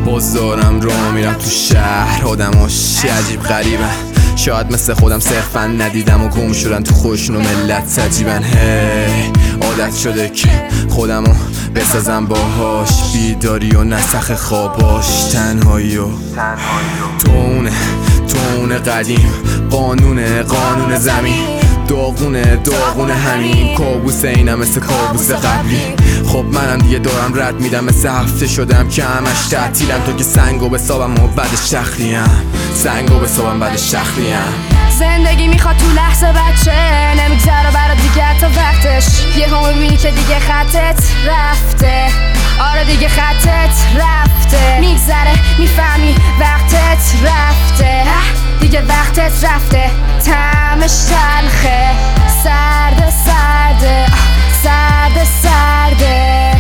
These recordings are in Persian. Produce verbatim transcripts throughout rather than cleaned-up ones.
باز دارم رو میرم تو شهر، آدماش عجیب غریبن، شاید مثل خودم صرفا ندیدم و گم شدن تو خوشن و ملت عجیبن. هی عادت شده که خودمو بسازم باهاش، بیداری و نسخ خواباش، تنهایی و تونه تونه قدیم، قانونه قانون زمین، داغونه داغونه همین کابوس، اینم مثل کابوس قبلی. خب منم دیگه دارم رد میدم، مثل هفته شدم که همش تعطیلم، تو که سنگو بسابم و بعدش شخلیم، سنگو بسابم بعدش شخلیم. زندگی میخواد تو لحظه بچه، نمیگذره برا دیگه تا وقتش، یه هم میبینی که دیگه خطت رفته. آره دیگه خطت رفته، میگذره میفهمی وقتت رفته، دیگه وقتت رفته، طعمش تلخه، سرده سرده سرده سرده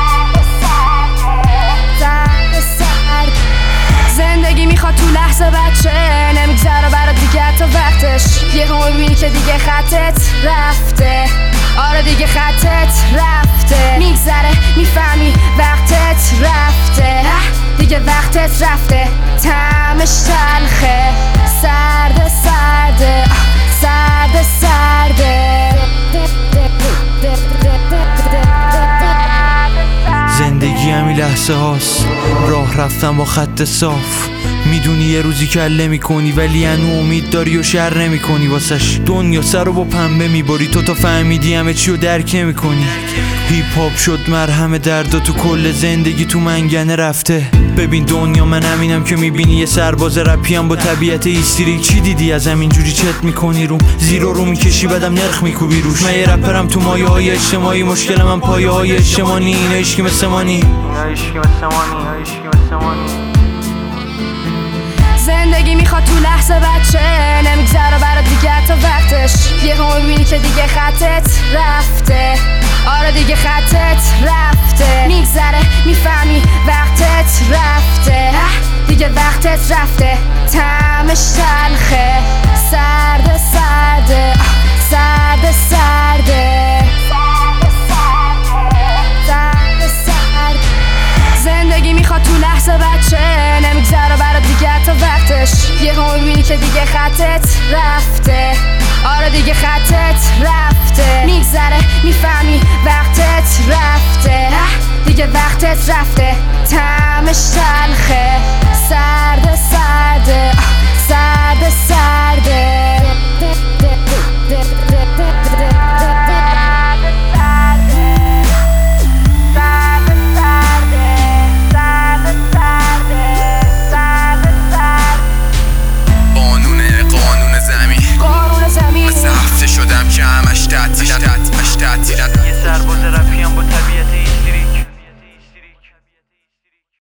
سرده سرده. زندگی میخواد تو لحظه بچه، نمیگذره برا دیگه تا وقتش، یه هم میبینی که دیگه خطت رفته. آره دیگه خطت رفته، میگذره میفهمی وقتت رفته، دیگه وقتت رفته، طعمش تلخه، سرده سرده سرده سرده. زندگی همین لحظه هاست، راه رفتم با خط صاف، میدونی یه روزی کله میکنی ولی هنو امید داری و شر نمیکنی واسش، دنیا سر رو با پنبه میباری، تو تا فهمیدی همه چی رو درک نمیکنی. هیپ هاپ شد مرهم دردا تو کل زندگی، تو منگنه رفته. ببین دنیا من همینم که میبینی، یه سرباز رپیم با طبیعت ایستریک، چی دیدی از همینجوری چت میکنی روم، زیرو رو میکشی بعدم نرخ میکوبی روش. من یه رپرم تو مایه های اجتماعی، مشکل من پایه های اجتماعی، اینا عشقی مثل مانی، اینا عشقی مثل مانی، اینا عشقی مثل مانی. زندگی میخواد تو لحظه بچه، نمیگذره برا دیگه تا وقتش، یه هم میبینی که دیگه خطت رفته. آره دیگه خطت رفته، میگذره میفهمی وقتت رفته، دیگه وقتت رفته، طعمش تلخه، سرده سرده سرده سرده سرده سرده. زندگی میخواد تو لحظه بچه، نمیگذره برا دیگه تا وقتش، یه هم میبینی که دیگه خطت رفته. آره دیگه خطت رفته، میگذره میفهمی وقتت رفته، دیگه وقتت رفته، طعمش تلخه، سرده سرده سرده سرده. شدم که همش تعطیلم، همش تعطیلم.